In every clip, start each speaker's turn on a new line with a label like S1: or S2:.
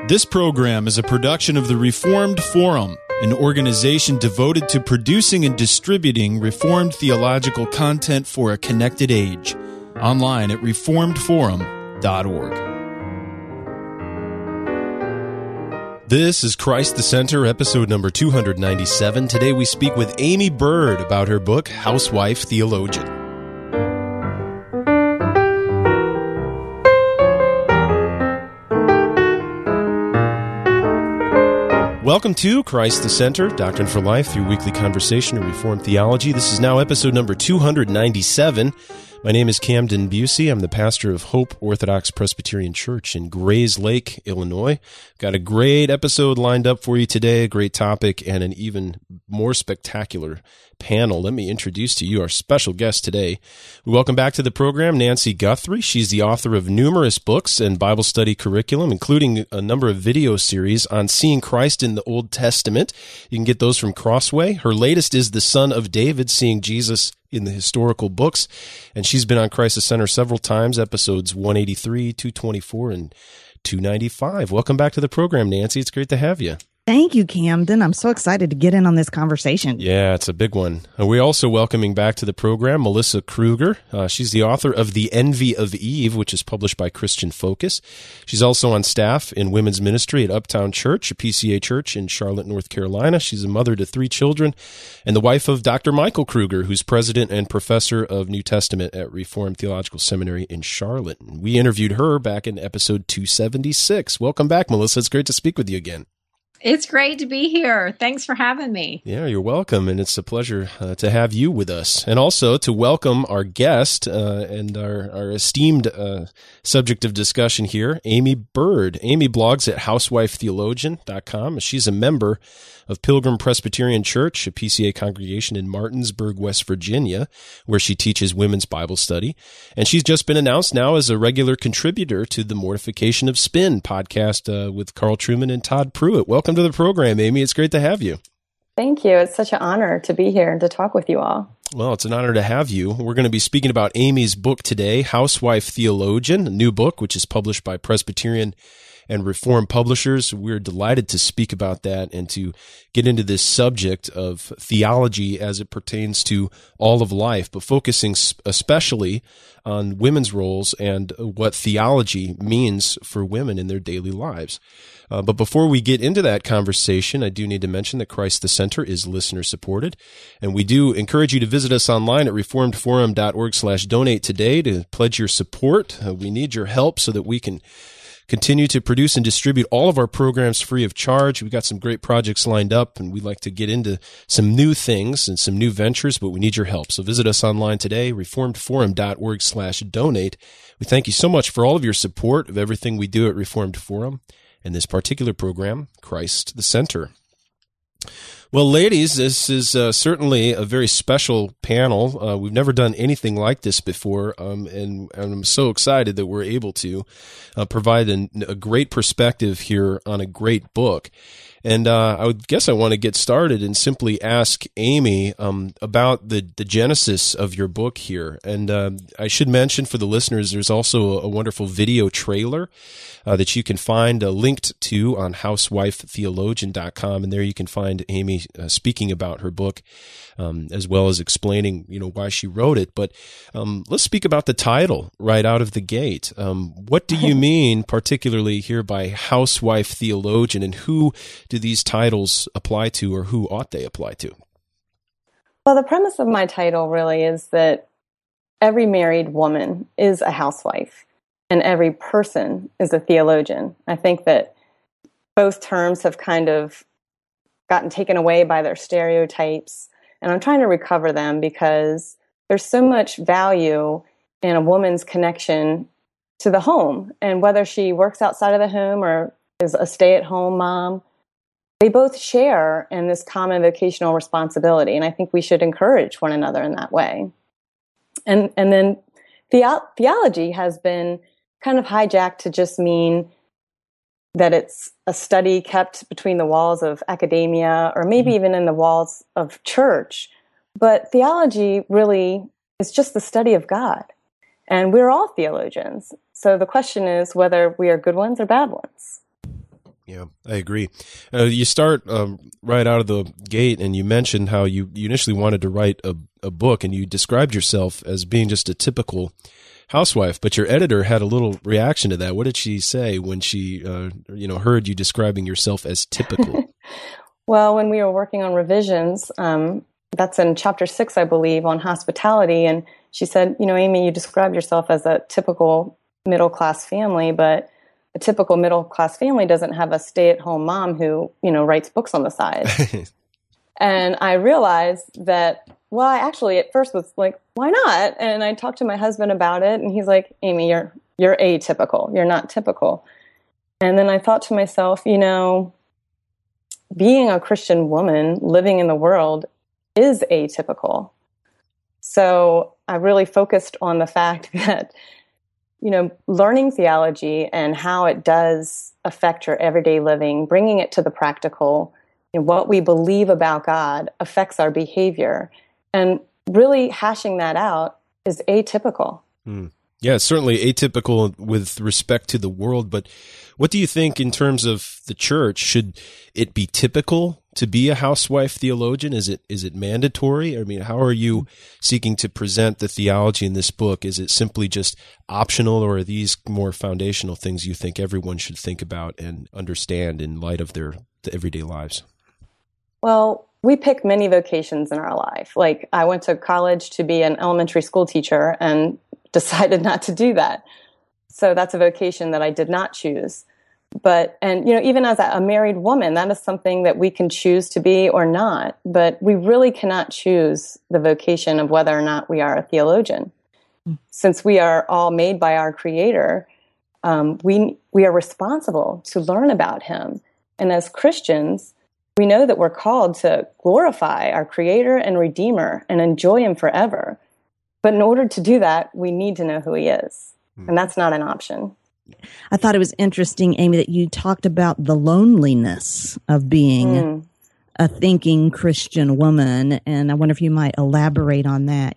S1: This program is a production of the Reformed Forum, an organization devoted to producing and distributing Reformed theological content for a connected age. Online at reformedforum.org. This is Christ the Center, episode number 297. Today we speak with Aimee Byrd about her book, Housewife Theologian. Welcome to Christ the Center, Doctrine for Life, your weekly conversation in Reformed theology. This is now episode number 297. My name is Camden Busey. I'm the pastor of Hope Orthodox Presbyterian Church in Grays Lake, Illinois. Got a great episode lined up for you today, a great topic, and an even more spectacular panel. Let me introduce to you our special guest today. We welcome back to the program Nancy Guthrie. She's the author of numerous books and Bible study curriculum, including a number of video series on seeing Christ in the Old Testament. You can get those from Crossway. Her latest is The Son of David, Seeing Jesus in the Historical Books, and she's been on Christ the Center several times, episodes 183, 224, and 295. Welcome back to the program, Nancy. It's great to have you.
S2: Thank you, Camden. I'm so excited to get in on this conversation.
S1: Yeah, it's a big one. We're also welcoming back to the program Melissa Kruger. She's the author of The Envy of Eve, which is published by Christian Focus. She's also on staff in women's ministry at Uptown Church, a PCA church in Charlotte, North Carolina. She's a mother to 3 children and the wife of Dr. Michael Kruger, who's president and professor of New Testament at Reformed Theological Seminary in Charlotte. We interviewed her back in episode 276. Welcome back, Melissa. It's great to speak with you again.
S3: It's great to be here. Thanks for having me.
S1: Yeah, you're welcome, and it's a pleasure to have you with us. And also to welcome our guest and our esteemed subject of discussion here, Aimee Byrd. Aimee blogs at housewifetheologian.com. She's a member of Pilgrim Presbyterian Church, a PCA congregation in Martinsburg, West Virginia, where she teaches women's Bible study. And she's just been announced now as a regular contributor to the Mortification of Spin podcast with Carl Trueman and Todd Pruitt. Welcome to the program, Aimee. It's great to have you.
S4: Thank you. It's such an honor to be here and to talk with you all.
S1: Well, it's an honor to have you. We're going to be speaking about Aimee's book today, Housewife Theologian, a new book which is published by Presbyterian and Reformed publishers. We're delighted to speak about that and to get into this subject of theology as it pertains to all of life, but focusing especially on women's roles and what theology means for women in their daily lives. But before we get into that conversation, I do need to mention that Christ the Center is listener-supported, and we do encourage you to visit us online at reformedforum.org/donate today to pledge your support. We need your help so that we can continue to produce and distribute all of our programs free of charge. We've got some great projects lined up, and we'd like to get into some new things and some new ventures, but we need your help. So visit us online today, reformedforum.org/donate. We thank you so much for all of your support of everything we do at Reformed Forum and this particular program, Christ the Center. Well, ladies, this is certainly a very special panel. We've never done anything like this before, and I'm so excited that we're able to provide a great perspective here on a great book. And I would guess I want to get started and simply ask Aimee about the genesis of your book here. And I should mention for the listeners, there's also a wonderful video trailer that you can find linked to on housewifetheologian.com. And there you can find Aimee speaking about her book as well as explaining, why she wrote it. But let's speak about the title right out of the gate. What do you mean particularly here by housewife theologian, and who do these titles apply to, or who ought they apply to?
S4: Well, the premise of my title really is that every married woman is a housewife and every person is a theologian. I think that both terms have kind of gotten taken away by their stereotypes, and I'm trying to recover them because there's so much value in a woman's connection to the home, and whether she works outside of the home or is a stay-at-home mom, they both share in this common vocational responsibility, and I think we should encourage one another in that way. And then theology has been kind of hijacked to just mean that it's a study kept between the walls of academia or maybe even in the walls of church. But theology really is just the study of God. And we're all theologians. So the question is whether we are good ones or bad ones.
S1: Yeah, I agree. You start right out of the gate, and you mentioned how you initially wanted to write a book, and you described yourself as being just a typical housewife. But your editor had a little reaction to that. What did she say when she, heard you describing yourself as typical?
S4: Well, when we were working on revisions, that's in chapter 6, I believe, on hospitality, and she said, Amy, you described yourself as a typical middle-class family, but a typical middle-class family doesn't have a stay-at-home mom who, writes books on the side. And I realized that, well, I actually at first was like, why not? And I talked to my husband about it, and he's like, Amy, you're atypical. You're not typical. And then I thought to myself, being a Christian woman living in the world is atypical. So I really focused on the fact that learning theology and how it does affect your everyday living, bringing it to the practical, what we believe about God affects our behavior, and really hashing that out is atypical.
S1: Yeah, it's certainly atypical with respect to the world, but what do you think in terms of the church? Should it be typical to be a housewife theologian? Is it mandatory? I mean, how are you seeking to present the theology in this book? Is it simply just optional, or are these more foundational things you think everyone should think about and understand in light of their everyday lives?
S4: Well, we pick many vocations in our life. Like, I went to college to be an elementary school teacher and decided not to do that. So that's a vocation that I did not choose. But, even as a married woman, that is something that we can choose to be or not. But we really cannot choose the vocation of whether or not we are a theologian. Since we are all made by our Creator, we are responsible to learn about Him. And as Christians, we know that we're called to glorify our Creator and Redeemer and enjoy Him forever. But in order to do that, we need to know who He is. And that's not an option.
S2: I thought it was interesting, Amy, that you talked about the loneliness of being a thinking Christian woman. And I wonder if you might elaborate on that.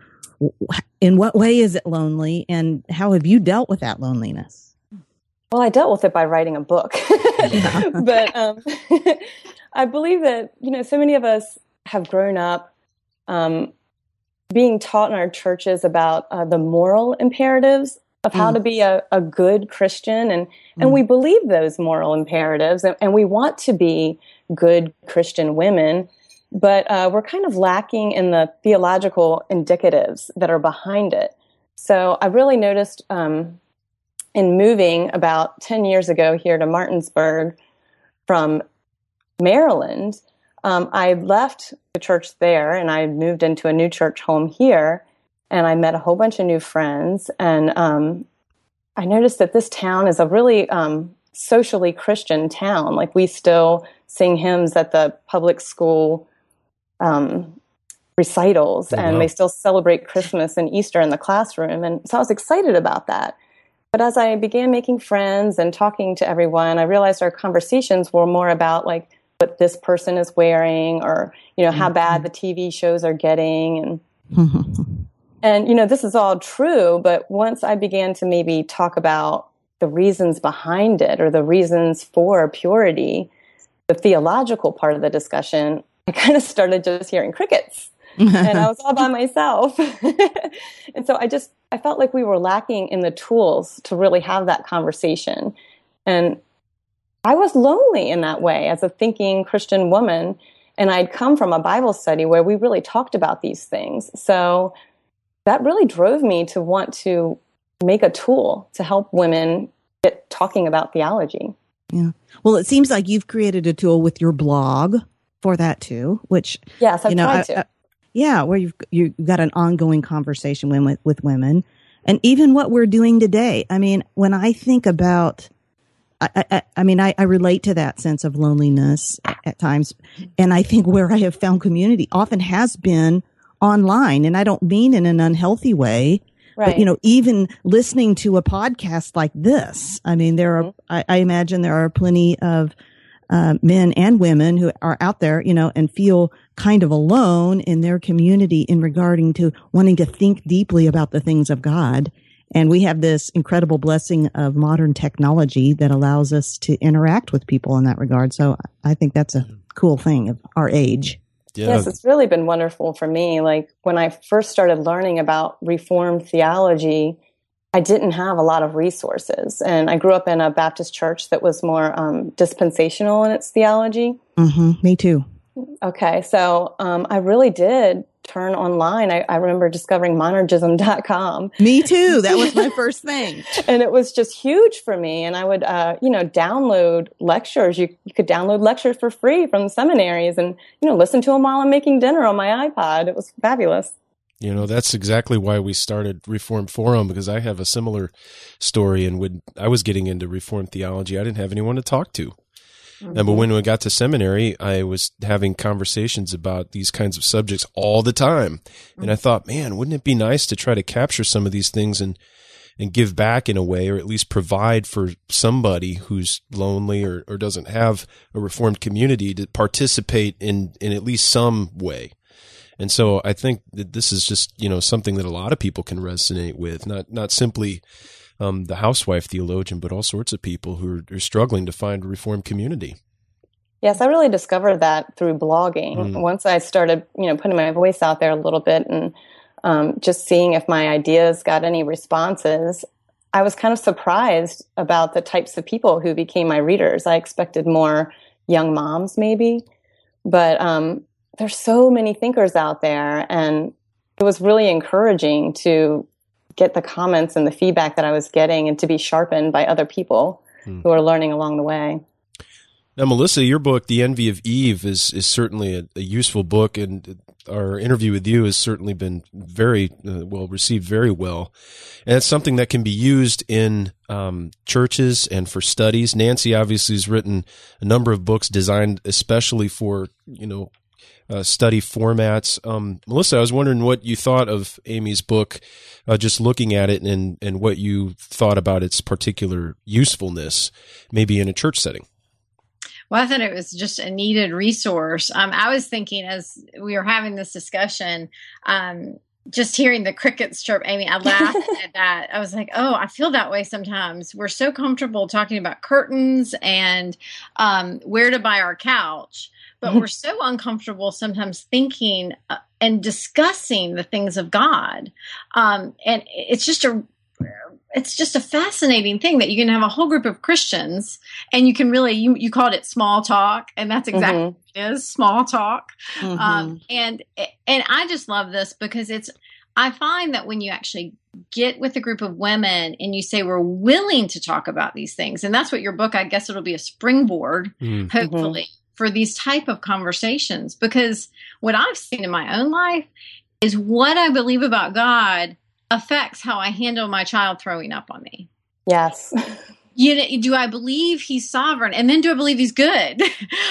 S2: In what way is it lonely, and how have you dealt with that loneliness?
S4: Well, I dealt with it by writing a book. But I believe that, so many of us have grown up being taught in our churches about the moral imperatives of how to be a good Christian. And we believe those moral imperatives, and we want to be good Christian women, but we're kind of lacking in the theological indicatives that are behind it. So I really noticed in moving about 10 years ago here to Martinsburg from Maryland, I left the church there and I moved into a new church home here, and I met a whole bunch of new friends. And I noticed that this town is a really socially Christian town. Like, we still sing hymns at the public school recitals, and they still celebrate Christmas and Easter in the classroom. And so I was excited about that. But as I began making friends and talking to everyone, I realized our conversations were more about like what this person is wearing, or, how bad the TV shows are getting. And, this is all true. But once I began to maybe talk about the reasons behind it, or the reasons for purity, the theological part of the discussion, I kind of started just hearing crickets. And I was all by myself. And so I felt like we were lacking in the tools to really have that conversation. And I was lonely in that way as a thinking Christian woman. And I'd come from a Bible study where we really talked about these things. So that really drove me to want to make a tool to help women get talking about theology.
S2: Yeah. Well, it seems like you've created a tool with your blog for that too, which,
S4: yes, I've tried to.
S2: Where you've got an ongoing conversation with women, and even what we're doing today. I mean, when I think about, I relate to that sense of loneliness at times, and I think where I have found community often has been online, and I don't mean in an unhealthy way, right. But even listening to a podcast like this. I mean, there are, I imagine there are plenty of men and women who are out there, and feel kind of alone in their community in regarding to wanting to think deeply about the things of God. And we have this incredible blessing of modern technology that allows us to interact with people in that regard. So I think that's a cool thing of our age.
S1: Yeah.
S4: Yes, it's really been wonderful for me. Like when I first started learning about Reformed theology, I didn't have a lot of resources. And I grew up in a Baptist church that was more dispensational in its theology.
S2: Mm-hmm. Me too.
S4: Okay, so I really did turn online. I remember discovering monergism.com.
S2: Me too. That was my first thing.
S4: And it was just huge for me. And I would, download lectures. You could download lectures for free from the seminaries and, listen to them while I'm making dinner on my iPod. It was fabulous.
S1: That's exactly why we started Reformed Forum, because I have a similar story. And when I was getting into Reformed theology, I didn't have anyone to talk to. Mm-hmm. But when we got to seminary, I was having conversations about these kinds of subjects all the time. Mm-hmm. And I thought, man, wouldn't it be nice to try to capture some of these things and give back in a way, or at least provide for somebody who's lonely or doesn't have a Reformed community to participate in at least some way. And so I think that this is just, something that a lot of people can resonate with, not simply the housewife theologian, but all sorts of people who are struggling to find a Reformed community.
S4: Yes, I really discovered that through blogging. Once I started, putting my voice out there a little bit and just seeing if my ideas got any responses, I was kind of surprised about the types of people who became my readers. I expected more young moms, maybe, but there's so many thinkers out there, and it was really encouraging to get the comments and the feedback that I was getting and to be sharpened by other people who are learning along the way.
S1: Now, Melissa, your book, The Envy of Eve, is certainly a useful book, and our interview with you has certainly been very well received, very well. And it's something that can be used in churches and for studies. Nancy obviously has written a number of books designed especially for, study formats. Melissa, I was wondering what you thought of Amy's book, just looking at it, and what you thought about its particular usefulness, maybe in a church setting.
S3: Well, I thought it was just a needed resource. I was thinking as we were having this discussion, just hearing the crickets chirp, Amy, I laughed at that. I was like, oh, I feel that way sometimes. We're so comfortable talking about curtains and where to buy our couch. But we're so uncomfortable sometimes thinking and discussing the things of God. And it's just a fascinating thing that you can have a whole group of Christians and you can really, you called it small talk, and that's exactly what it is, small talk. And I just love this because I find that when you actually get with a group of women and you say, we're willing to talk about these things, and that's what your book, I guess it'll be a springboard, hopefully, for these type of conversations, because what I've seen in my own life is what I believe about God affects how I handle my child throwing up on me.
S4: Yes.
S3: Do I believe he's sovereign? And then do I believe he's good?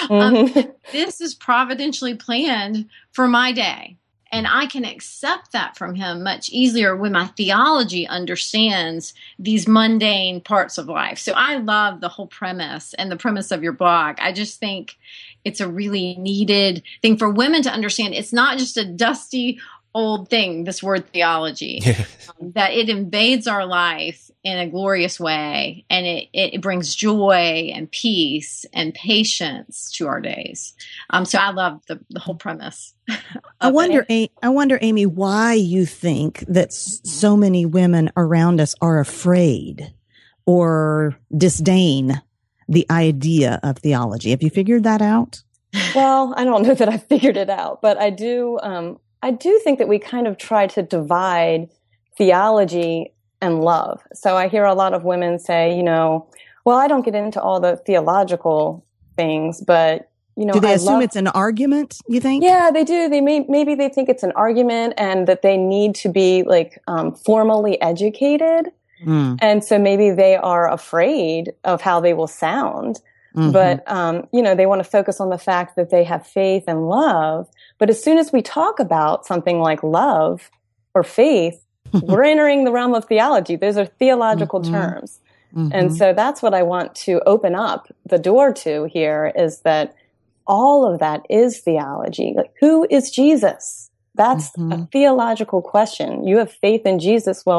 S3: This is providentially planned for my day. And I can accept that from him much easier when my theology understands these mundane parts of life. So I love the whole premise and the premise of your blog. I just think it's a really needed thing for women to understand. It's not just a dusty old thing, this word theology, that it invades our life in a glorious way, and it brings joy and peace and patience to our days. So I love the whole premise.
S2: I wonder, Amy, why you think that so many women around us are afraid or disdain the idea of theology. Have you figured that out?
S4: Well, I don't know that I've figured it out, but I do think that we kind of try to divide theology and love. So I hear a lot of women say, well, I don't get into all the theological things, but,
S2: do they assume it's an argument, you think?
S4: Yeah, they do. Maybe they think it's an argument and that they need to be formally educated. And so maybe they are afraid of how they will sound. But, they want to focus on the fact that they have faith and love. But as soon as we talk about something like love or faith, we're entering the realm of theology. Those are theological terms. And so that's what I want to open up the door to here, is that all of that is theology. Like, who is Jesus? That's a theological question. You have faith in Jesus. Well,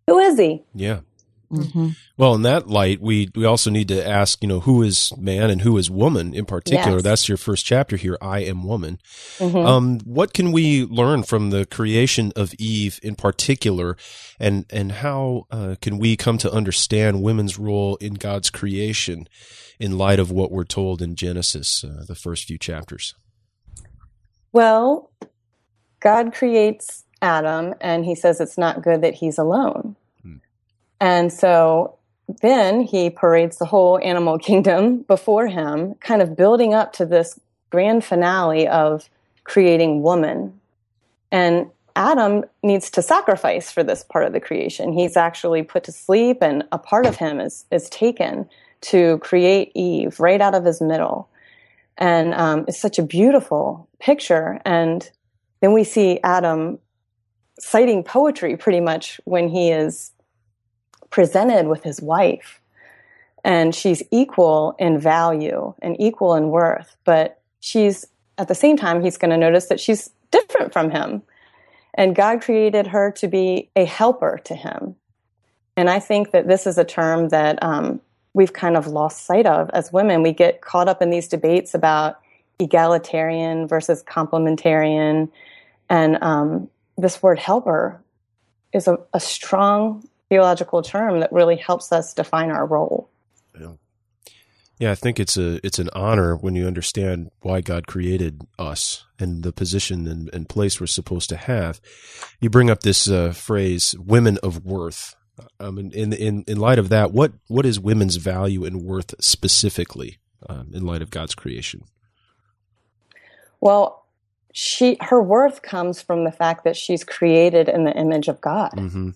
S4: Who is he?
S1: Yeah.
S2: Mm-hmm.
S1: Well, in that light, we also need to ask, who is man and who is woman in particular?
S4: Yes.
S1: That's your first chapter here, I Am Woman.
S4: Mm-hmm.
S1: What can we learn from the creation of Eve in particular, and how can we come to understand women's role in God's creation in light of what we're told in Genesis, the first few chapters?
S4: Well, God creates Adam, and he says it's not good that he's alone. And so then he parades the whole animal kingdom before him, kind of building up to this grand finale of creating woman. And Adam needs to sacrifice for this part of the creation. He's actually put to sleep, and a part of him is taken to create Eve right out of his middle. And it's such a beautiful picture. And then we see Adam citing poetry pretty much when he is presented with his wife, and she's equal in value and equal in worth, but she's at the same time, he's going to notice that she's different from him, and God created her to be a helper to him. And I think that this is a term that we've kind of lost sight of as women. We get caught up in these debates about egalitarian versus complementarian, and this word helper is a strong theological term that really helps us define our role.
S1: Yeah, I think it's an honor when you understand why God created us and the position and place we're supposed to have. You bring up this phrase, women of worth. In light of that, what is women's value and worth specifically in light of God's creation?
S4: Well, her worth comes from the fact that she's created in the image of God.
S1: Mm-hmm.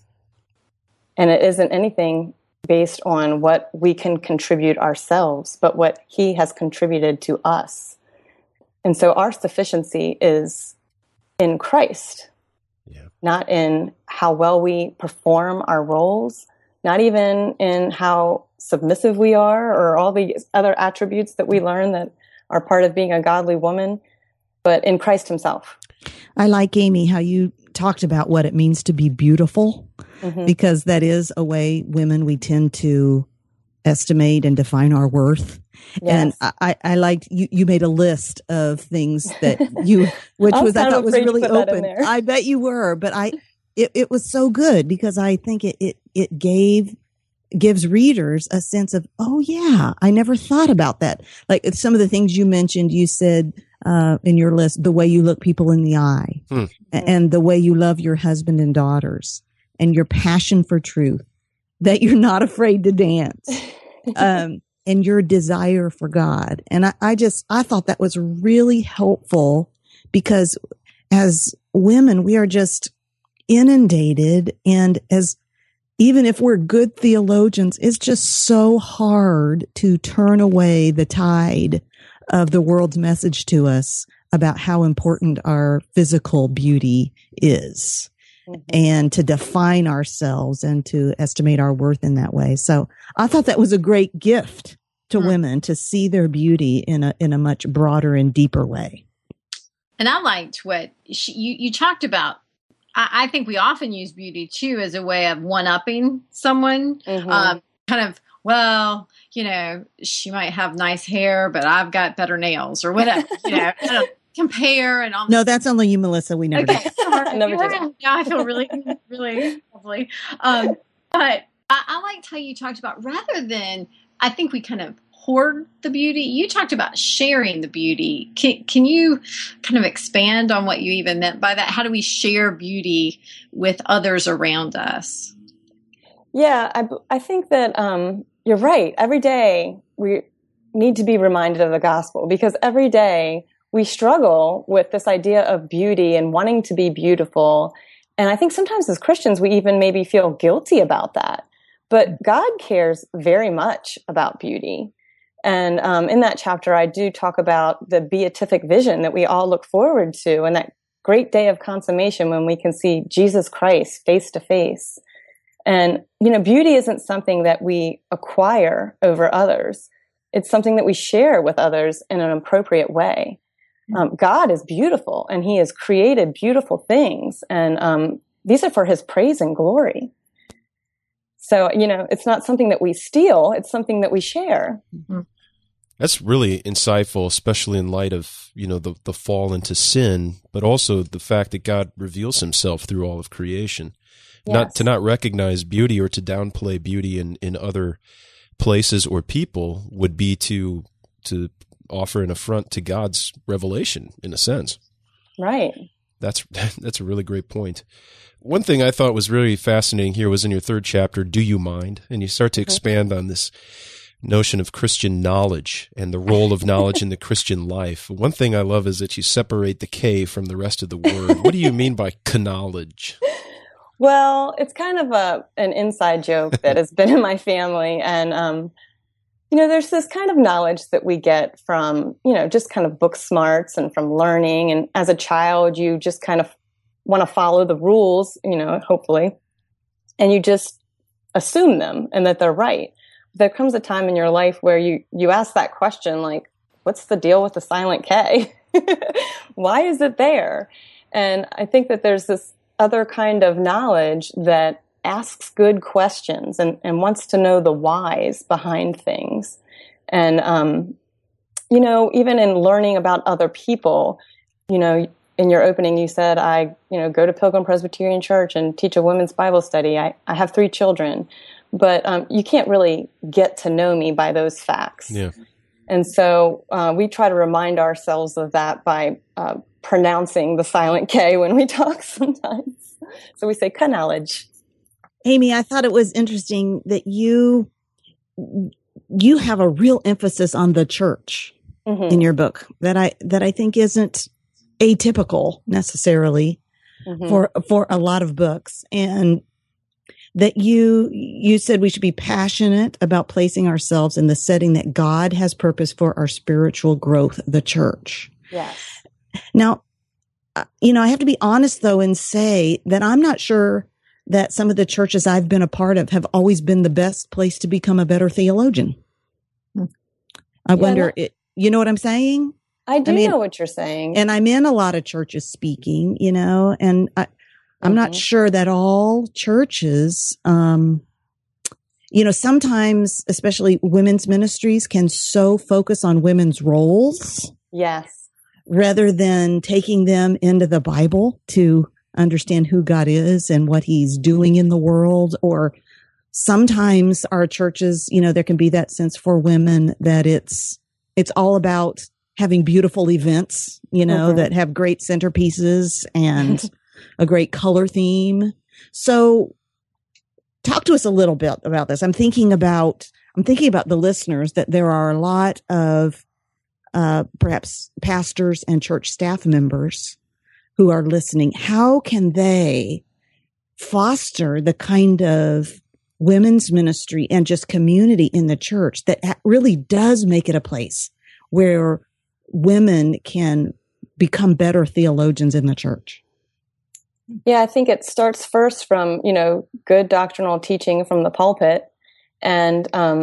S4: And it isn't anything based on what we can contribute ourselves, but what he has contributed to us. And so our sufficiency is in Christ, not in how well we perform our roles, not even in how submissive we are or all the other attributes that we learn that are part of being a godly woman, but in Christ himself.
S2: I like, Amy, how you talked about what it means to be beautiful, because that is a way women, we tend to estimate and define our worth. Yes. And I liked you made a list of things that which I thought was really open. I bet you were, but it was so good because I think it gives readers a sense of, oh yeah, I never thought about that. Like some of the things you mentioned, you said in your list, the way you look people in the eye, and the way you love your husband and daughters, and your passion for truth, that you're not afraid to dance, and your desire for God. And I thought that was really helpful because as women, we are just inundated, and even if we're good theologians, it's just so hard to turn away the tide of the world's message to us about how important our physical beauty is, and to define ourselves and to estimate our worth in that way. So I thought that was a great gift to women to see their beauty in a much broader and deeper way.
S3: And I liked what you talked about. I think we often use beauty too as a way of one-upping someone. Kind of, well, she might have nice hair, but I've got better nails or whatever. Kind of compare and all.
S2: No, that's only you, Melissa. We never do.
S4: Never do that.
S3: Yeah, I feel really, really lovely. But I liked how you talked about, rather than, I think we kind of hoard the beauty, you talked about sharing the beauty. Can you kind of expand on what you even meant by that? How do we share beauty with others around us?
S4: Yeah, I think that you're right. Every day we need to be reminded of the gospel, because every day we struggle with this idea of beauty and wanting to be beautiful. And I think sometimes as Christians, we even maybe feel guilty about that. But God cares very much about beauty. And in that chapter, I do talk about the beatific vision that we all look forward to, and that great day of consummation when we can see Jesus Christ face to face. And, beauty isn't something that we acquire over others. It's something that we share with others in an appropriate way. God is beautiful, and he has created beautiful things. And these are for his praise and glory. So, it's not something that we steal. It's something that we share.
S3: Mm-hmm.
S1: That's really insightful, especially in light of, the fall into sin, but also the fact that God reveals himself through all of creation.
S4: Yes.
S1: Not recognize beauty or to downplay beauty in other places or people would be to offer an affront to God's revelation, in a sense.
S4: Right.
S1: That's a really great point. One thing I thought was really fascinating here was in your third chapter, Do You Mind? And you start to expand on this notion of Christian knowledge and the role of knowledge in the Christian life. One thing I love is that you separate the K from the rest of the word. What do you mean by knowledge?
S4: Well, it's kind of an inside joke that has been in my family. And, there's this kind of knowledge that we get from, just kind of book smarts and from learning. And as a child, you just kind of want to follow the rules, hopefully, and you just assume them and that they're right. There comes a time in your life where you ask that question, like, what's the deal with the silent K? Why is it there? And I think that there's this other kind of knowledge that asks good questions and wants to know the whys behind things. And, even in learning about other people, in your opening, you said, I go to Pilgrim Presbyterian Church and teach a women's Bible study. I have 3 children. But you can't really get to know me by those facts.
S1: Yeah.
S4: And so we try to remind ourselves of that by pronouncing the silent K when we talk sometimes. So we say knowledge.
S2: Amy, I thought it was interesting that you have a real emphasis on the church in your book that I think isn't atypical necessarily for a lot of books. And that you said we should be passionate about placing ourselves in the setting that God has purposed for our spiritual growth, the church.
S4: Yes.
S2: Now, I have to be honest, though, and say that I'm not sure that some of the churches I've been a part of have always been the best place to become a better theologian. I wonder, you know what I'm saying?
S4: I know what you're saying.
S2: And I'm in a lot of churches speaking, and I'm not sure that all churches, sometimes, especially women's ministries, can so focus on women's roles.
S4: Yes.
S2: Rather than taking them into the Bible to understand who God is and what he's doing in the world. Or sometimes our churches, there can be that sense for women that it's all about having beautiful events, that have great centerpieces and a great color theme. So talk to us a little bit about this. I'm thinking about the listeners, that there are a lot of perhaps pastors and church staff members who are listening. How can they foster the kind of women's ministry and just community in the church that really does make it a place where women can become better theologians in the church?
S4: Yeah, I think it starts first from, good doctrinal teaching from the pulpit and,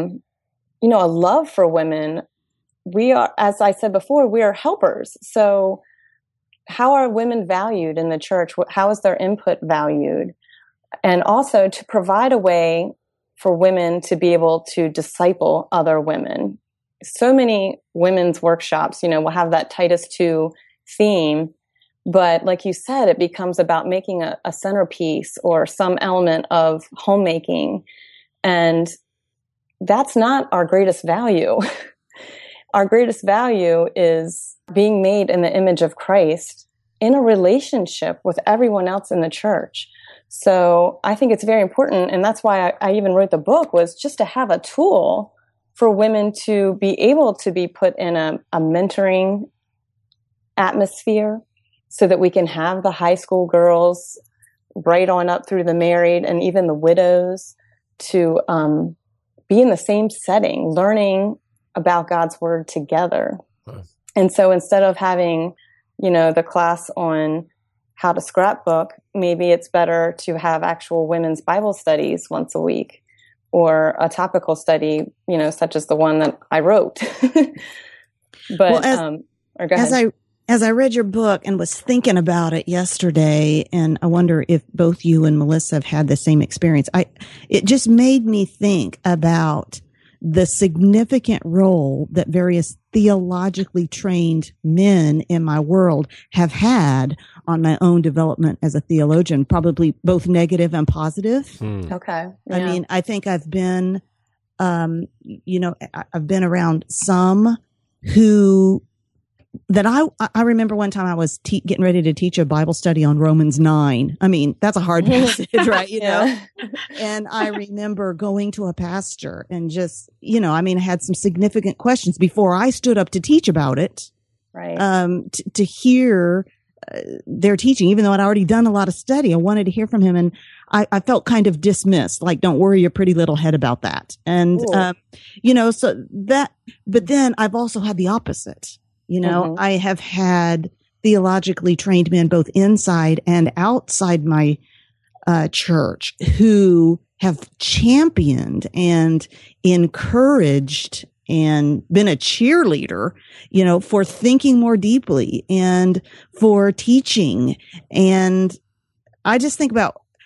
S4: a love for women. We are, as I said before, we are helpers. So how are women valued in the church? How is their input valued? And also to provide a way for women to be able to disciple other women. So many women's workshops, will have that Titus 2 theme. But like you said, it becomes about making a centerpiece or some element of homemaking. And that's not our greatest value. Our greatest value is being made in the image of Christ in a relationship with everyone else in the church. So I think it's very important. And that's why I even wrote the book, was just to have a tool for women to be able to be put in a mentoring atmosphere, so that we can have the high school girls right on up through the married and even the widows to be in the same setting, learning about God's word together. Wow. And so instead of having, the class on how to scrapbook, maybe it's better to have actual women's Bible studies once a week, or a topical study, such as the one that I wrote. But
S2: well, as I read your book and was thinking about it yesterday, and I wonder if both you and Melissa have had the same experience, it just made me think about the significant role that various theologically trained men in my world have had on my own development as a theologian, probably both negative and positive.
S4: Okay.
S2: I mean, I think I've been, I've been around some who that I remember one time I was getting ready to teach a Bible study on Romans 9. I mean, that's a hard passage, right? You know, and I remember going to a pastor and just, I had some significant questions before I stood up to teach about it.
S4: Right.
S2: To hear their teaching, even though I'd already done a lot of study, I wanted to hear from him. And I felt kind of dismissed, like, don't worry your pretty little head about that. And, so that, but then I've also had the opposite. I have had theologically trained men both inside and outside my church who have championed and encouraged and been a cheerleader, for thinking more deeply and for teaching. And I just think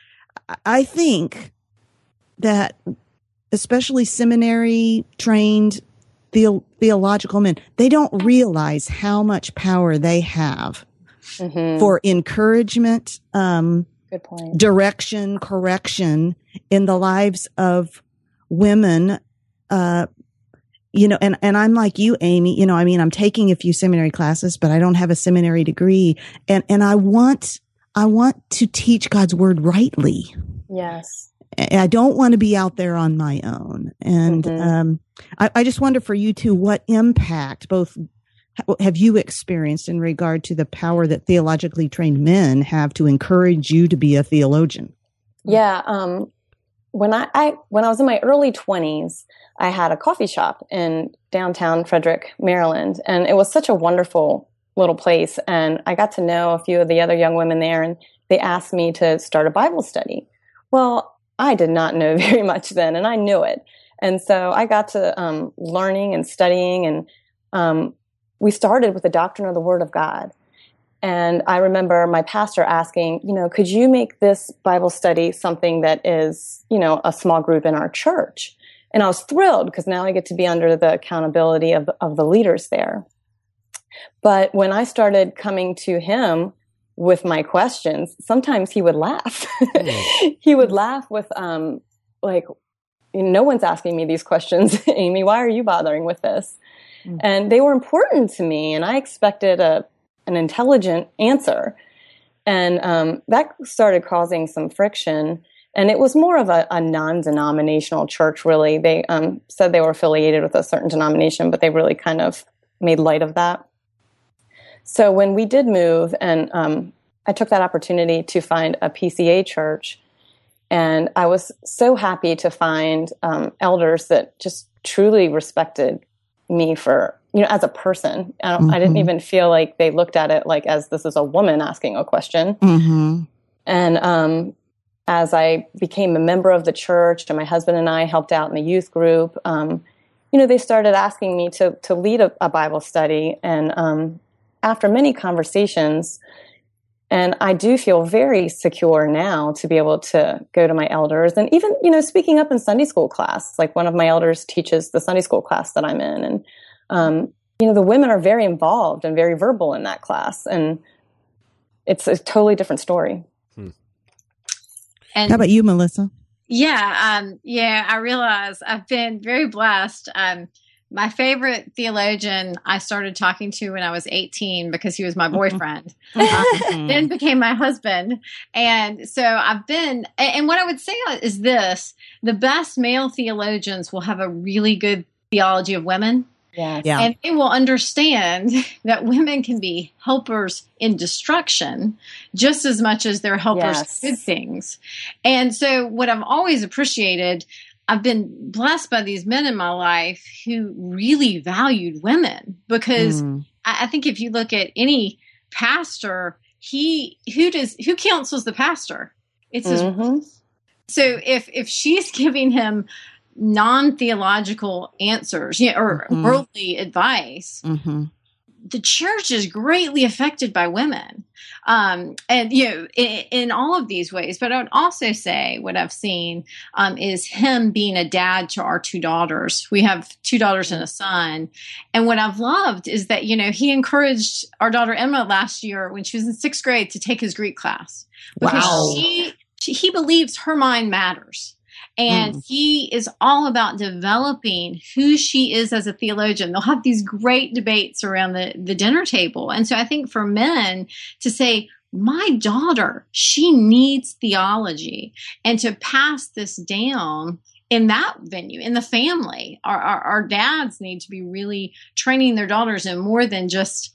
S2: that especially seminary trained theological men, they don't realize how much power they have for encouragement,
S4: good point,
S2: direction, correction in the lives of women. And I'm like you, Amy, I'm taking a few seminary classes, but I don't have a seminary degree. And I want to teach God's word rightly.
S4: Yes.
S2: I don't want to be out there on my own. And I just wonder for you two, what impact both have you experienced in regard to the power that theologically trained men have to encourage you to be a theologian?
S4: Yeah. When I was in my early 20s, I had a coffee shop in downtown Frederick, Maryland, and it was such a wonderful little place. And I got to know a few of the other young women there, and they asked me to start a Bible study. Well, I did not know very much then, and I knew it. And so I got to learning and studying, and we started with the doctrine of the Word of God. And I remember my pastor asking, could you make this Bible study something that is, a small group in our church? And I was thrilled because now I get to be under the accountability of the leaders there. But when I started coming to him with my questions, sometimes he would laugh. He would laugh with, no one's asking me these questions, Amy. Why are you bothering with this? And they were important to me, and I expected an intelligent answer. And that started causing some friction. And it was more of a non-denominational church, really. They said they were affiliated with a certain denomination, but they really kind of made light of that. So when we did move, and I took that opportunity to find a PCA church, and I was so happy to find elders that just truly respected me for, as a person. I didn't even feel like they looked at it like as this is a woman asking a question. And as I became a member of the church, and my husband and I helped out in the youth group, they started asking me to lead a Bible study. And after many conversations, and I do feel very secure now to be able to go to my elders, and even, speaking up in Sunday school class, like one of my elders teaches the Sunday school class that I'm in. And, the women are very involved and very verbal in that class. And it's a totally different story.
S2: And how about you, Melissa?
S3: Yeah. I realize I've been very blessed. My favorite theologian I started talking to when I was 18 because he was my boyfriend, then became my husband. And so I've been, and what I would say is this: the best male theologians will have a really good theology of women.
S4: Yes.
S2: Yeah.
S3: And they will understand that women can be helpers in destruction just as much as they're helpers in good things. And so what I've always appreciated, I've been blessed by these men in my life who really valued women, because I think if you look at any pastor, who counsels the pastor? It's his wife. So if she's giving him non-theological answers, or worldly advice, the church is greatly affected by women. And, in all of these ways. But I would also say what I've seen is him being a dad to our 2 daughters. We have 2 daughters and a son. And what I've loved is that, he encouraged our daughter Emma last year when she was in 6th grade to take his Greek class. Because he believes her mind matters. And he is all about developing who she is as a theologian. They'll have these great debates around the dinner table. And so I think for men to say, my daughter, she needs theology, and to pass this down in that venue, in the family, our dads need to be really training their daughters in more than just,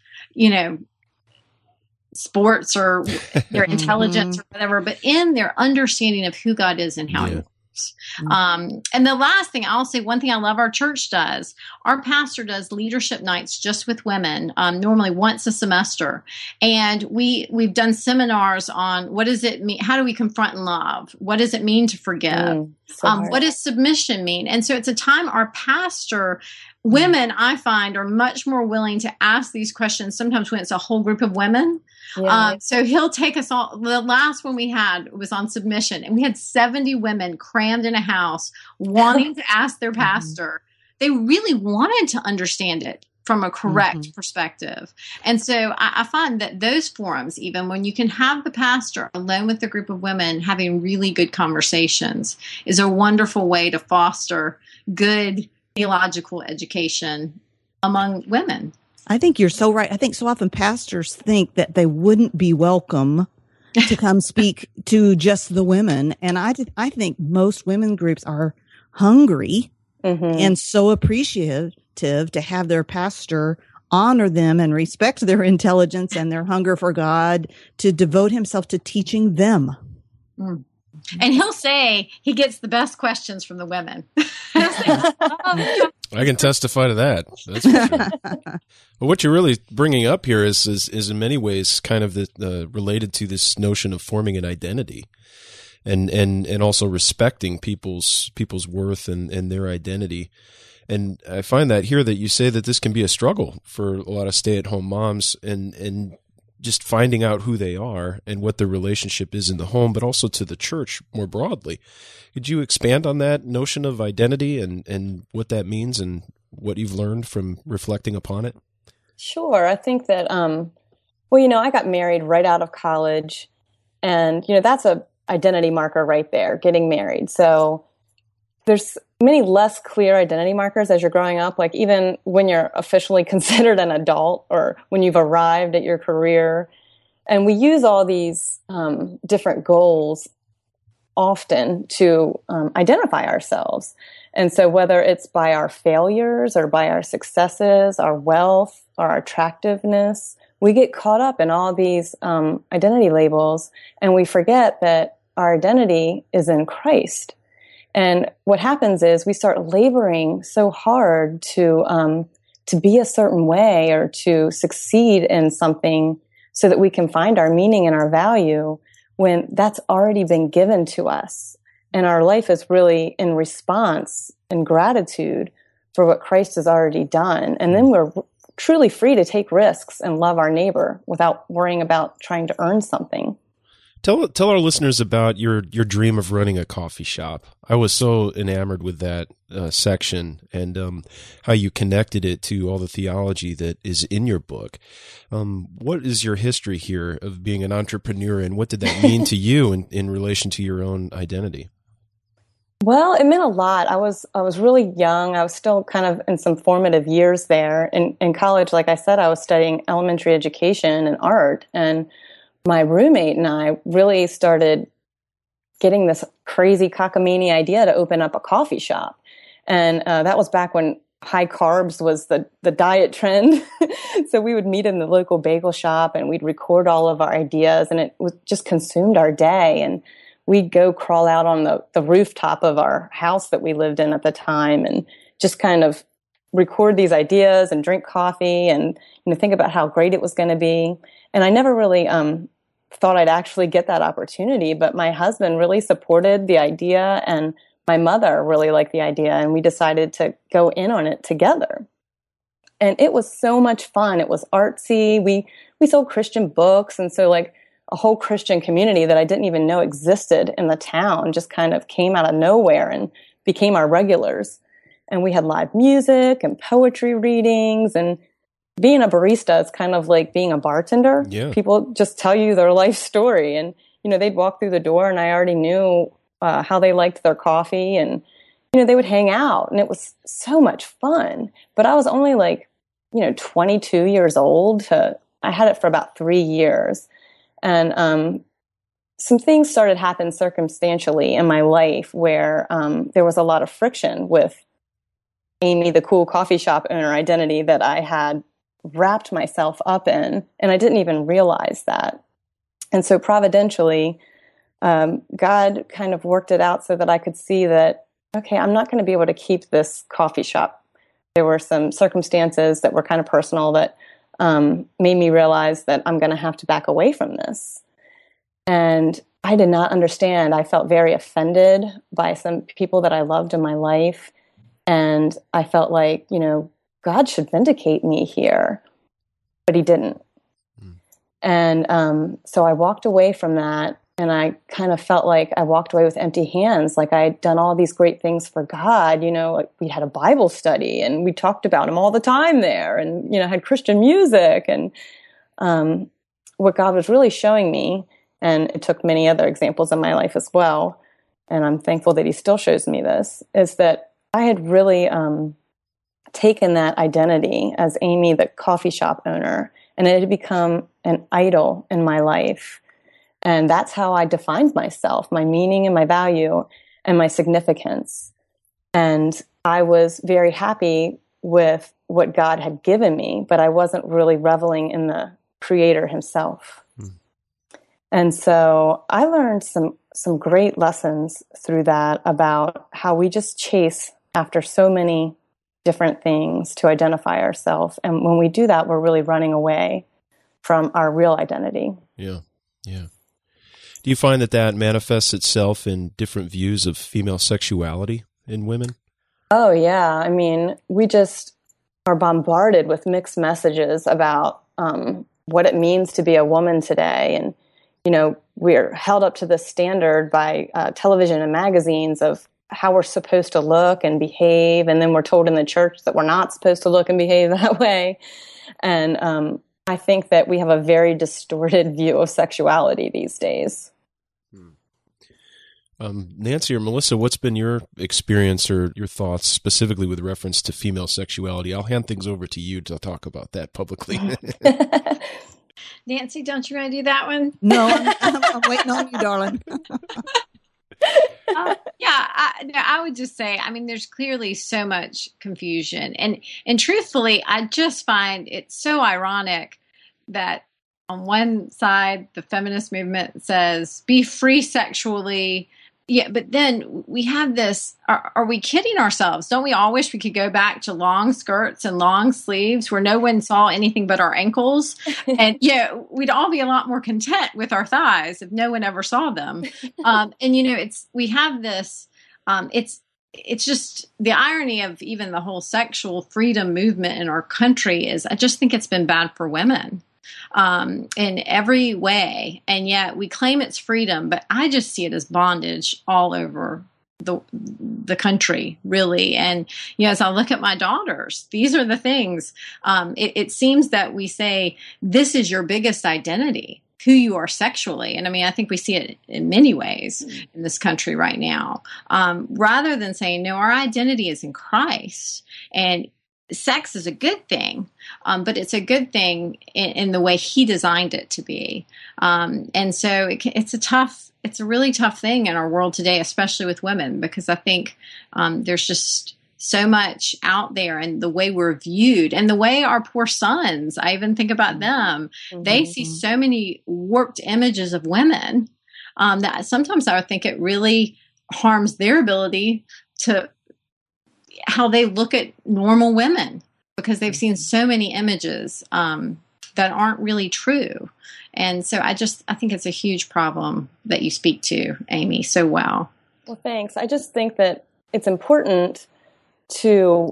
S3: sports or their intelligence or whatever, but in their understanding of who God is and how he works. And the last thing I'll say, one thing I love our church does, our pastor does leadership nights just with women, normally once a semester. And we've done seminars on what does it mean? How do we confront and love? What does it mean to forgive? What does submission mean? And so it's a time our pastor, women, I find, are much more willing to ask these questions sometimes when it's a whole group of women. Yeah. So he'll take us all. The last one we had was on submission, and we had 70 women crammed in a house wanting to ask their pastor. They really wanted to understand it from a correct perspective. And so I find that those forums, even when you can have the pastor alone with a group of women having really good conversations, is a wonderful way to foster good theological education among women.
S2: I think you're so right. I think so often pastors think that they wouldn't be welcome to come speak to just the women. And I think most women groups are hungry and so appreciative to have their pastor honor them and respect their intelligence and their hunger for God, to devote himself to teaching them.
S3: And he'll say he gets the best questions from the women.
S1: I can testify to that. That's for sure. But what you're really bringing up here is in many ways kind of related to this notion of forming an identity, and also respecting people's worth and their identity. And I find that here that you say that this can be a struggle for a lot of stay-at-home moms, and just finding out who they are and what their relationship is in the home, but also to the church more broadly. Could you expand on that notion of identity and what that means and what you've learned from reflecting upon it?
S4: Sure. I think that, I got married right out of college, and, that's a identity marker right there, getting married. So there's many less clear identity markers as you're growing up, like even when you're officially considered an adult or when you've arrived at your career. And we use all these different goals often to identify ourselves. And so whether it's by our failures or by our successes, our wealth or our attractiveness, we get caught up in all these identity labels, and we forget that our identity is in Christ. And what happens is we start laboring so hard to be a certain way or to succeed in something so that we can find our meaning and our value, when that's already been given to us. And our life is really in response and gratitude for what Christ has already done. And then we're truly free to take risks and love our neighbor without worrying about trying to earn something.
S1: Tell our listeners about your dream of running a coffee shop. I was so enamored with that section, and how you connected it to all the theology that is in your book. What is your history here of being an entrepreneur, and what did that mean to you in relation to your own identity?
S4: Well, it meant a lot. I was really young. I was still kind of in some formative years there. In college, like I said, I was studying elementary education and art, and my roommate and I really started getting this crazy cockamamie idea to open up a coffee shop. And that was back when high carbs was the diet trend. So we would meet in the local bagel shop and we'd record all of our ideas, and it just consumed our day. And we'd go crawl out on the rooftop of our house that we lived in at the time and just kind of record these ideas and drink coffee and think about how great it was going to be. And I never really thought I'd actually get that opportunity, but my husband really supported the idea, and my mother really liked the idea, and we decided to go in on it together. And it was so much fun. It was artsy. We sold Christian books. And so like a whole Christian community that I didn't even know existed in the town just kind of came out of nowhere and became our regulars. And we had live music and poetry readings, and being a barista is kind of like being a bartender.
S1: Yeah.
S4: People just tell you their life story, and, you know, they'd walk through the door and I already knew how they liked their coffee, and, you know, they would hang out, and it was so much fun. But I was only like, 22 years old. I had it for about 3 years. And some things started happening circumstantially in my life where there was a lot of friction with Amy, the cool coffee shop owner identity that I had wrapped myself up in, and I didn't even realize that. And so providentially, God kind of worked it out so that I could see that, okay, I'm not going to be able to keep this coffee shop. There were some circumstances that were kind of personal that made me realize that I'm going to have to back away from this. And I did not understand. I felt very offended by some people that I loved in my life. And I felt like, God should vindicate me here, but he didn't. And so I walked away from that, and I kind of felt like I walked away with empty hands. Like I'd done all these great things for God. Like we had a Bible study and we talked about him all the time there, and, had Christian music. And what God was really showing me, and it took many other examples in my life as well, and I'm thankful that he still shows me this, is that I had really taken that identity as Amy, the coffee shop owner, and it had become an idol in my life. And that's how I defined myself, my meaning and my value and my significance. And I was very happy with what God had given me, but I wasn't really reveling in the Creator himself. And so I learned some great lessons through that about how we just chase after so many different things to identify ourselves. And when we do that, we're really running away from our real identity.
S1: Yeah, yeah. Do you find that manifests itself in different views of female sexuality in women?
S4: Oh, yeah. I mean, we just are bombarded with mixed messages about what it means to be a woman today. And, we're held up to this standard by television and magazines of how we're supposed to look and behave. And then we're told in the church that we're not supposed to look and behave that way. And I think that we have a very distorted view of sexuality these days.
S1: Nancy or Melissa, what's been your experience or your thoughts specifically with reference to female sexuality? I'll hand things over to you to talk about that publicly.
S3: Nancy, don't you want to do that one?
S2: No, I'm waiting on you, darling.
S3: I would just say, there's clearly so much confusion. And truthfully, I just find it so ironic that on one side, the feminist movement says, be free sexually. Yeah, but then we have this, are we kidding ourselves? Don't we all wish we could go back to long skirts and long sleeves where no one saw anything but our ankles? And we'd all be a lot more content with our thighs if no one ever saw them. We have this, it's just the irony of even the whole sexual freedom movement in our country is I just think it's been bad for women. In every way, and yet we claim it's freedom, but I just see it as bondage all over the country, really. And as I look at my daughters, these are the things. It seems that we say this is your biggest identity, who you are sexually, and I think we see it in many ways in this country right now, rather than saying no, our identity is in Christ, and sex is a good thing, but it's a good thing in the way he designed it to be. And so it's a really tough thing in our world today, especially with women, because I think there's just so much out there and the way we're viewed and the way our poor sons, I even think about them, they see so many warped images of women that sometimes I would think it really harms their ability to how they look at normal women, because they've seen so many images that aren't really true. And so I think it's a huge problem that you speak to, Amy, so well.
S4: Well, thanks. I just think that it's important to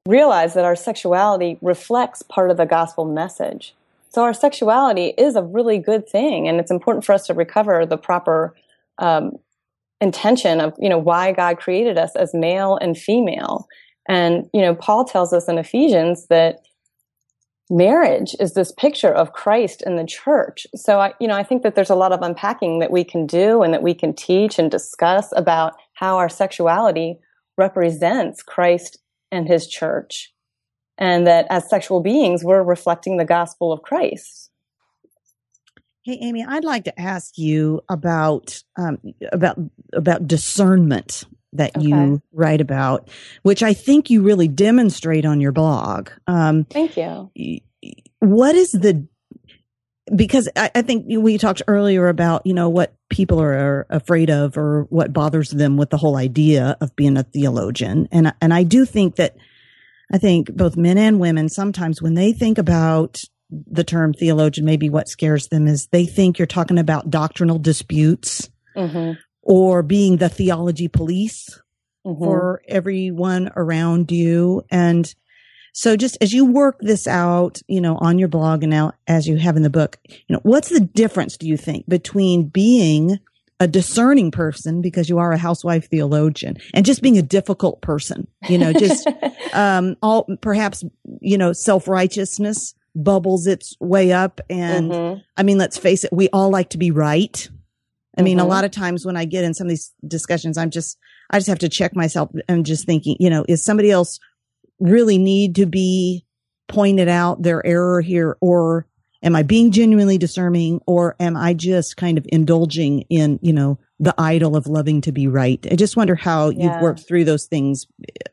S4: realize that our sexuality reflects part of the gospel message. So our sexuality is a really good thing, and it's important for us to recover the proper intention of, why God created us as male and female. And, Paul tells us in Ephesians that marriage is this picture of Christ and the church. So I think that there's a lot of unpacking that we can do and that we can teach and discuss about how our sexuality represents Christ and his church. And that as sexual beings, we're reflecting the gospel of Christ.
S2: Hey, Amy, I'd like to ask you about discernment that you write about, which I think you really demonstrate on your blog.
S4: Thank you.
S2: What is because I think we talked earlier about, what people are afraid of or what bothers them with the whole idea of being a theologian. And I do think that I think both men and women, sometimes when they think about the term theologian, maybe what scares them is they think you're talking about doctrinal disputes or being the theology police for everyone around you. And so just as you work this out, on your blog and now as you have in the book, what's the difference, do you think, between being a discerning person, because you are a housewife theologian, and just being a difficult person, just all perhaps, self-righteousness bubbles its way up. And I mean, let's face it, we all like to be right. I mean, a lot of times when I get in some of these discussions, I just have to check myself and just thinking, is somebody else really need to be pointed out their error here, or am I being genuinely discerning, or am I just kind of indulging in, the idol of loving to be right? I just wonder how you've worked through those things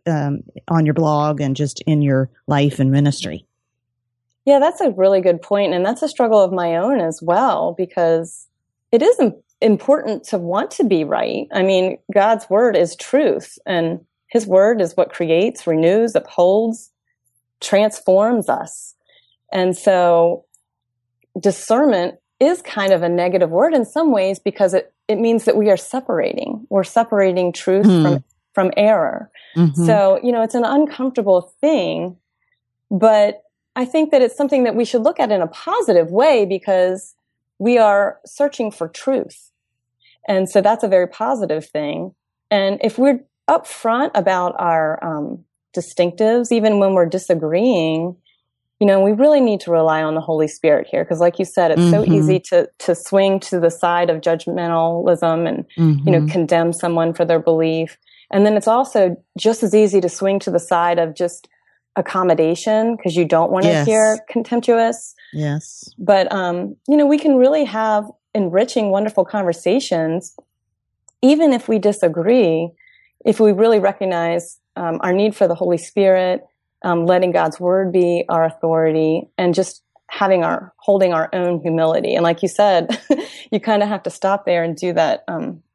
S2: on your blog and just in your life and ministry.
S4: Yeah, that's a really good point. And that's a struggle of my own as well, because it is important to want to be right. I mean, God's word is truth, and his word is what creates, renews, upholds, transforms us. And so discernment is kind of a negative word in some ways, because it means that we are separating. We're separating truth from error. So, it's an uncomfortable thing, but I think that it's something that we should look at in a positive way, because we are searching for truth. And so that's a very positive thing. And if we're upfront about our distinctives, even when we're disagreeing, we really need to rely on the Holy Spirit here. Because like you said, it's so easy to swing to the side of judgmentalism and, condemn someone for their belief. And then it's also just as easy to swing to the side of just accommodation, because you don't want to hear contemptuous.
S2: Yes.
S4: But, we can really have enriching, wonderful conversations, even if we disagree, if we really recognize our need for the Holy Spirit, letting God's word be our authority, and just holding our own humility. And like you said, you kind of have to stop there and do that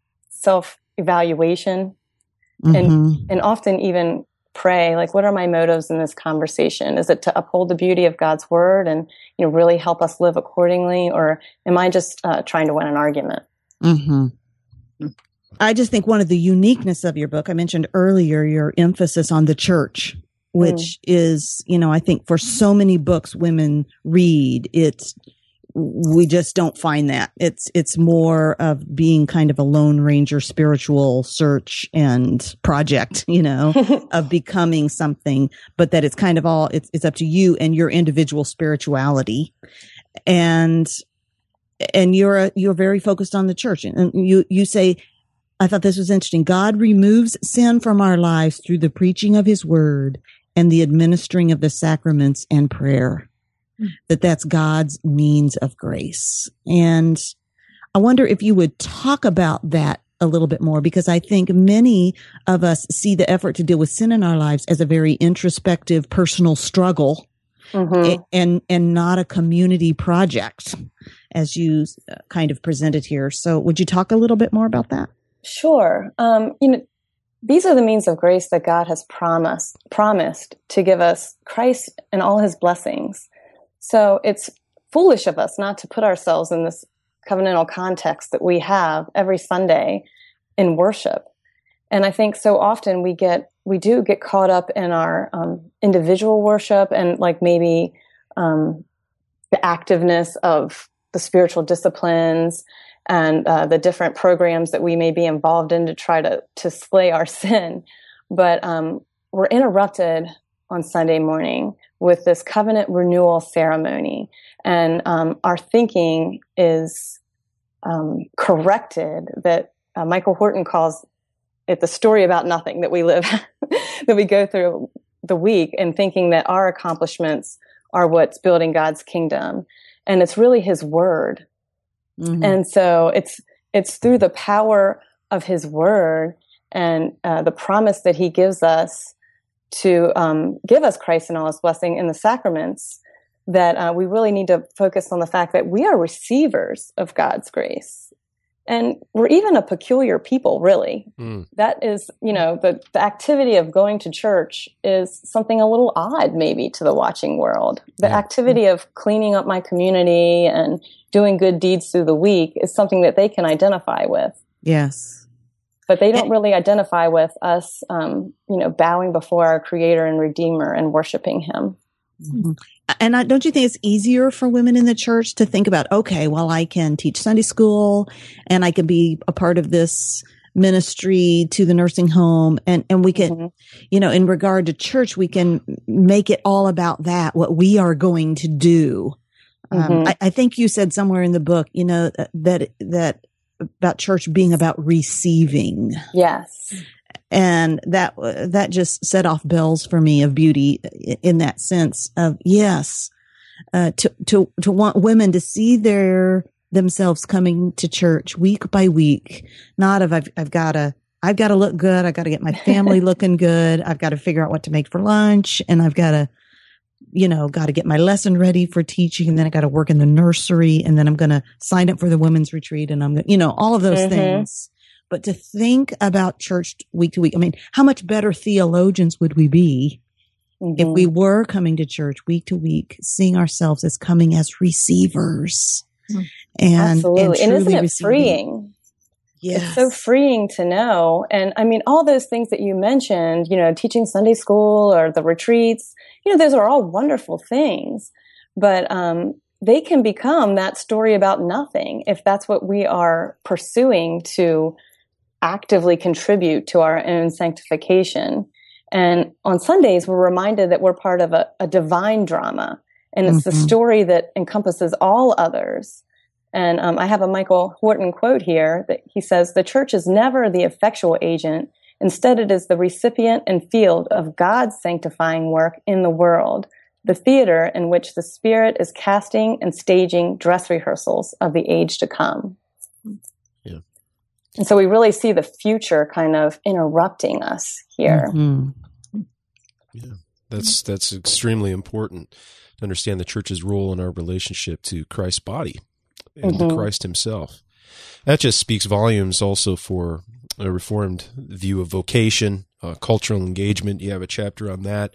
S4: self-evaluation and often even pray, like, what are my motives in this conversation? Is it to uphold the beauty of God's word and, really help us live accordingly? Or am I just trying to win an argument?
S2: I just think one of the uniqueness of your book, I mentioned earlier, your emphasis on the church, which is, I think for so many books women read, we just don't find that. It's more of being kind of a Lone Ranger spiritual search and project, of becoming something, but that it's kind of it's up to you and your individual spirituality. And you're very focused on the church. And you say, I thought this was interesting. God removes sin from our lives through the preaching of his word and the administering of the sacraments and prayer. That's God's means of grace. And I wonder if you would talk about that a little bit more, because I think many of us see the effort to deal with sin in our lives as a very introspective personal struggle and not a community project, as you kind of presented here. So would you talk a little bit more about that?
S4: Sure. These are the means of grace that God has promised to give us Christ and all his blessings. So it's foolish of us not to put ourselves in this covenantal context that we have every Sunday in worship. And I think so often we get we do get caught up in our individual worship and like maybe the activeness of the spiritual disciplines and the different programs that we may be involved in to try to slay our sin. But we're interrupted on Sunday morning with this covenant renewal ceremony. And our thinking is corrected, that Michael Horton calls it the story about nothing that we live, that we go through the week and thinking that our accomplishments are what's building God's kingdom. And it's really his word. Mm-hmm. And so it's through the power of his word and the promise that he gives us to give us Christ and all his blessing in the sacraments that we really need to focus on the fact that we are receivers of God's grace. And we're even a peculiar people, really. Mm. That is, the activity of going to church is something a little odd maybe to the watching world. The activity of cleaning up my community and doing good deeds through the week is something that they can identify with.
S2: Yes.
S4: But they don't really identify with us, bowing before our Creator and Redeemer and worshiping him.
S2: Mm-hmm. And don't you think it's easier for women in the church to think about, okay, well, I can teach Sunday school and I can be a part of this ministry to the nursing home. And we can, in regard to church, we can make it all about that, what we are going to do. I think you said somewhere in the book, that about church being about receiving.
S4: Yes.
S2: And that just set off bells for me of beauty in that sense of, yes, to want women to see themselves coming to church week by week, not of I've got to look good. I've got to get my family looking good. I've got to figure out what to make for lunch, and I've got to, get my lesson ready for teaching. And then I got to work in the nursery, and then I'm going to sign up for the women's retreat, and I'm going to, all of those things. But to think about church week to week, I mean, how much better theologians would we be if we were coming to church week to week, seeing ourselves as coming as receivers? And,
S4: absolutely. And isn't it freeing?
S2: Yes.
S4: It's so freeing to know. And I mean, all those things that you mentioned, teaching Sunday school or the retreats, those are all wonderful things. But they can become that story about nothing if that's what we are pursuing to actively contribute to our own sanctification. And on Sundays, we're reminded that we're part of a divine drama, and it's the story that encompasses all others. And I have a Michael Horton quote here that he says, "The church is never the effectual agent. Instead, it is the recipient and field of God's sanctifying work in the world, the theater in which the Spirit is casting and staging dress rehearsals of the age to come."
S1: Yeah.
S4: And so we really see the future kind of interrupting us here.
S1: Yeah, that's extremely important to understand the church's role in our relationship to Christ's body and to Christ himself. That just speaks volumes also for a Reformed view of vocation, cultural engagement. You have a chapter on that.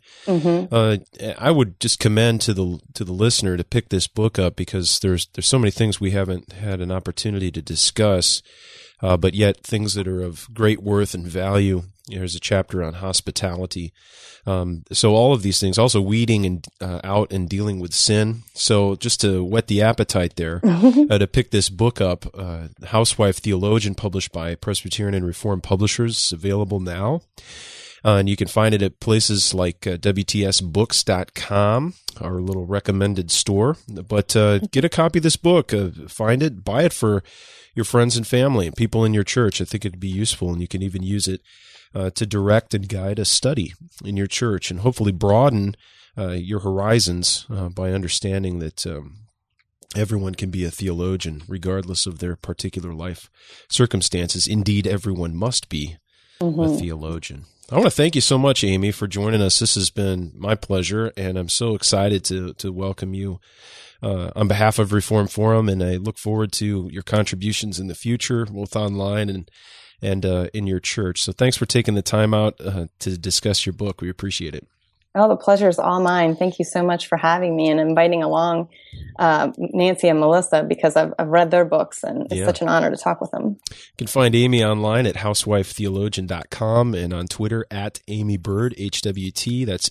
S1: I would just commend to the listener to pick this book up, because there's so many things we haven't had an opportunity to discuss, but yet things that are of great worth and value. There's a chapter on hospitality. So all of these things, also weeding out and dealing with sin. So just to whet the appetite there, to pick this book up, Housewife Theologian, published by Presbyterian and Reformed Publishers, available now. And you can find it at places like WTSbooks.com, our little recommended store. But get a copy of this book, find it, buy it for your friends and family and people in your church. I think it'd be useful, and you can even use it to direct and guide a study in your church, and hopefully broaden your horizons by understanding that everyone can be a theologian, regardless of their particular life circumstances. Indeed, everyone must be a theologian. I want to thank you so much, Amy, for joining us. This has been my pleasure, and I'm so excited to welcome you on behalf of Reform Forum, and I look forward to your contributions in the future, both online and in your church. So thanks for taking the time out to discuss your book. We appreciate it.
S4: Oh, the pleasure is all mine. Thank you so much for having me and inviting along Nancy and Melissa, because I've read their books, and it's such an honor to talk with them.
S1: You can find Amy online at housewifetheologian.com and on Twitter at Amy Byrd, HWT. That's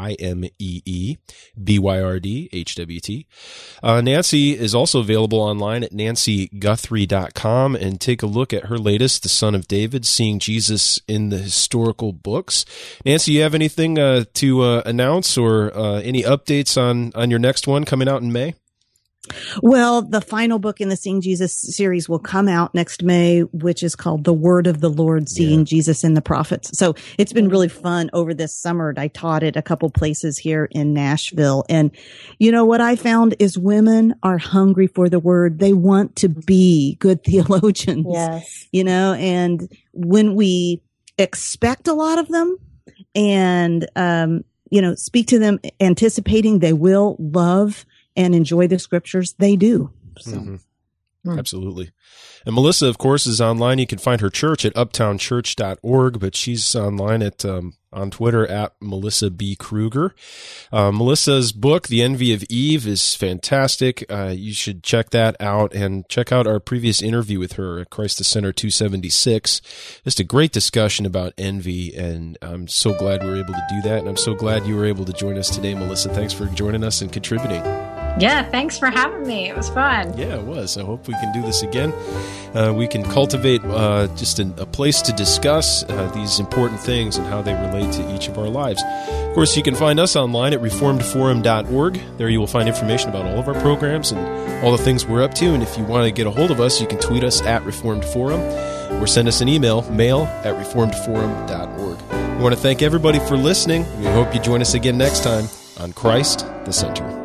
S1: AIMEE BYRD, HWT. Nancy is also available online at nancyguthrie.com, and take a look at her latest, The Son of David, Seeing Jesus in the Historical Books. Nancy, you have anything to announce or any updates on your next one coming out in May?
S2: Well, the final book in the Seeing Jesus series will come out next May, which is called The Word of the Lord, Seeing Jesus in the Prophets. So it's been really fun over this summer. I taught at a couple places here in Nashville. And you know what I found is women are hungry for the word. They want to be good theologians.
S4: Yes.
S2: You know, and when we expect a lot of them and, speak to them anticipating they will love and enjoy the scriptures, they do. So.
S1: Absolutely. And Melissa, of course, is online. You can find her church at uptownchurch.org, but she's online at on Twitter at Melissa B. Kruger. Melissa's book, The Envy of Eve, is fantastic. You should check that out, and check out our previous interview with her at Christ the Center 276. Just a great discussion about envy, and I'm so glad we were able to do that, and I'm so glad you were able to join us today, Melissa. Thanks for joining us and contributing.
S3: Yeah, thanks for having me. It was fun.
S1: Yeah, it was. I hope we can do this again. We can cultivate just a place to discuss these important things and how they relate to each of our lives. Of course, you can find us online at reformedforum.org. There you will find information about all of our programs and all the things we're up to. And if you want to get a hold of us, you can tweet us at Reformed Forum or send us an email, mail@reformedforum.org. We want to thank everybody for listening. We hope you join us again next time on Christ the Center.